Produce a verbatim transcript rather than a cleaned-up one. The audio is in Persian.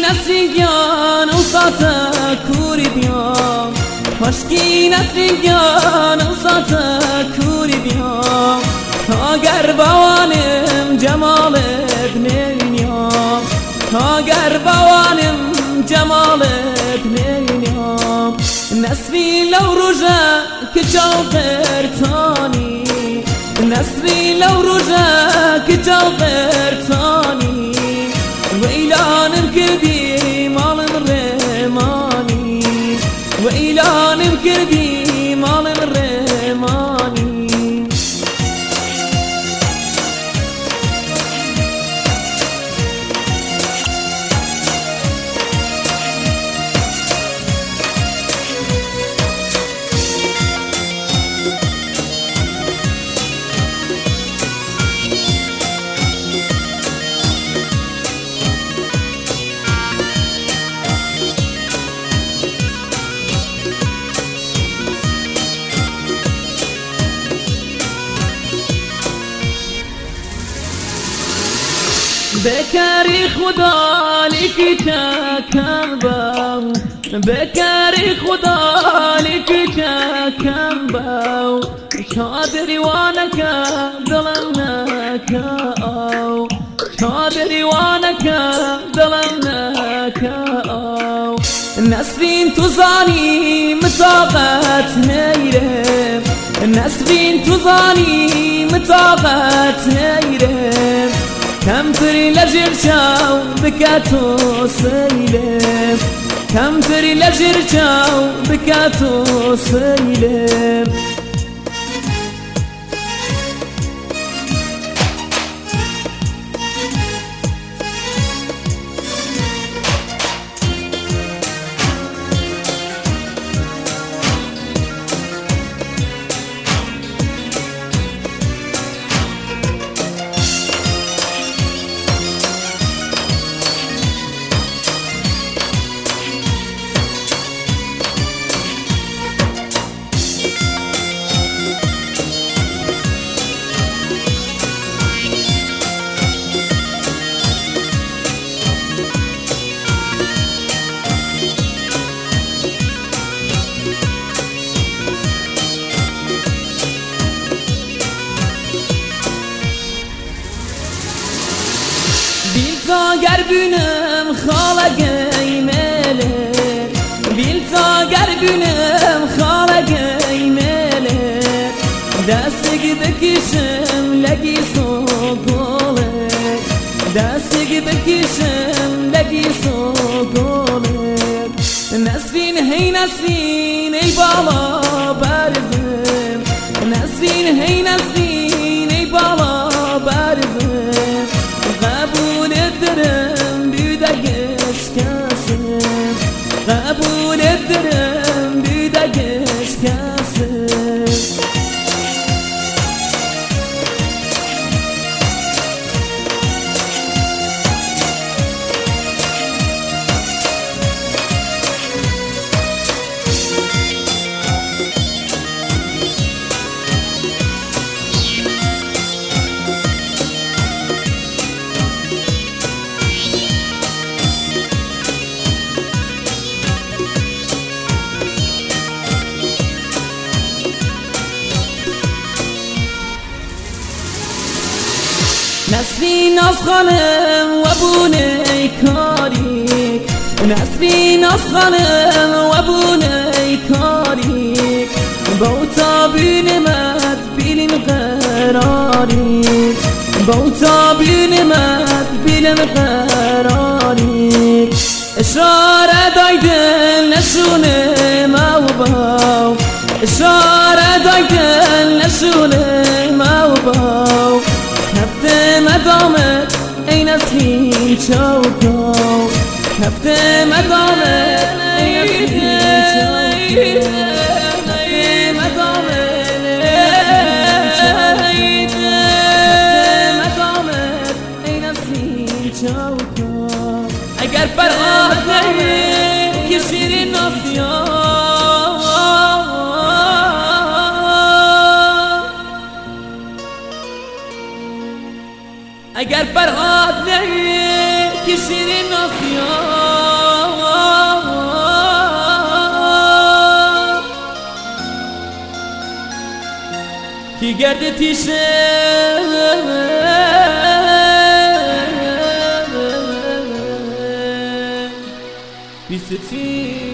نسریگان و ساته کوری بیام کاشکی نسریگان و ساته کوری بیام تا گر بوانم جمالت نینیام تا گر بوانم جمالت نینیام نسری لو روژه که جوقر تانی نسری لو روژه که جوقر تانی وإلانم كردي مالم الرماني وإلانم كردي مالم الرماني بکاری خدا لیکی چکم باو بکاری خدا لیکی چکم باو شادری وانکا دلم نکاو شادری وانکا دلم نکاو نسرین تو زانی مطاقت نیرم نسرین تو زانی مطاقت نیرم كم تري لجر شاو بكاتو سيلم كم تري لجر شاو بكاتو سيلم بیلتا گر بینم خالقی مله بیلتا گر بینم خالقی مله دستگی بکشم لگی سوگوله دستگی بکشم لگی سوگوله نسرین هی نسرین ای بالا برزم نسرین هی نسرین ای بالا برزم قبول ederim bir de geç gelsin قبول ederim bir de geç gelsin نسرین از خانم و بونه کاری نسرین از خانم و بونه کاری بوتا بینمت بیلم قراری بوتا بینمت بیلم قراری اشاره دایدن نشونه موباو اشاره دایدن نشونه موباو هفته مدامت ای نسرین چوکو هفته مدامت ای نسرین چوکو هفته مدامت ای نسرین چوکو اگر فرهاد نهی که شیرین ناسیان اگر فرهاد نهی که شیرین ناسیان کی گرد تیشه بیستی